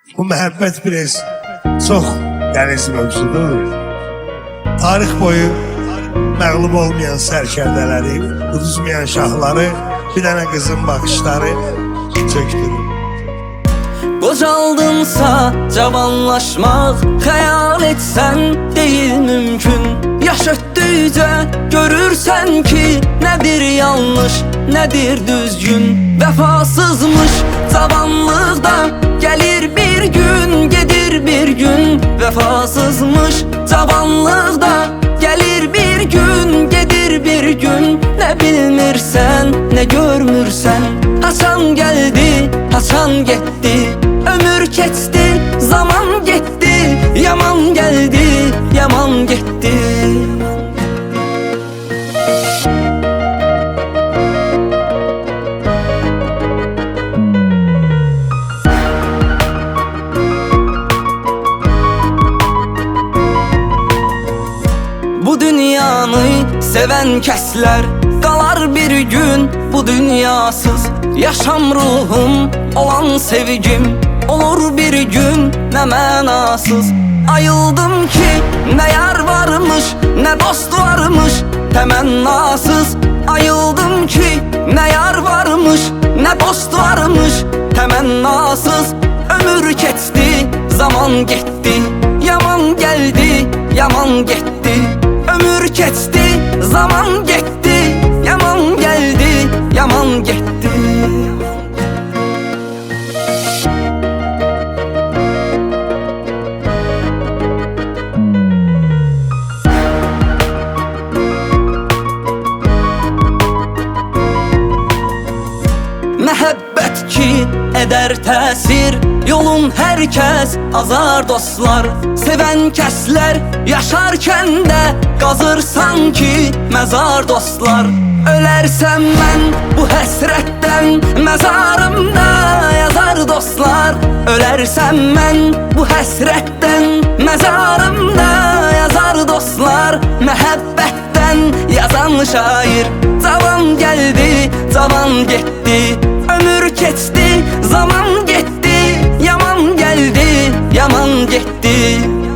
Bu məhəbbət biraz çox dəniz mövzudur. Tarix boyu məğlub olmayan sərkərdələri, uduzmayan şahları, bir dənə qızın baxışları çöktürür. Qocaldınsa cavanlaşmaq, xəyal etsən deyil mümkün. Yaş ötdükcə görürsən ki, nədir yanlış, nədir düzgün. Vəfasızmış cavanlıqda gəlir bir gün, gedir bir gün. Vəfasızmış cavanlıqda gəlir bir gün, gedir bir gün. Nə bilmirsən, nə görmürsən, haçan gəldi, haçan getdi. Ömür keçdi, zaman getdi, yaman geldi, yaman getdi. Bu dünyanı seven kəslər qalar bir gün bu dünyasız. Yaşam ruhum olan sevgim olur bir gün nə mənasız. Ayıldım ki nə yar varmış, nə dost varmış, təmənnasız. Ayıldım ki nə yar varmış, nə dost varmış, təmənnasız. Ömür keçdi, zaman getdi, yaman geldi, yaman getdi. Ömür keçdi, zaman getdi, yaman geldi, yaman getdi. Məhəbbət ki edər təsir, yolun hər kəs azar dostlar. Sevən kəslər yaşarkən də qazır sanki məzar dostlar. Ölərsəm mən bu həsrətdən, məzarımda yazar dostlar. Ölərsəm mən bu həsrətdən, məzarımda yazar dostlar. Məhəbbətdən yazan şair, cavan gəldi, cavan getdi. Ömür keçdi, zaman getdi, yaman geldi, yaman getdi.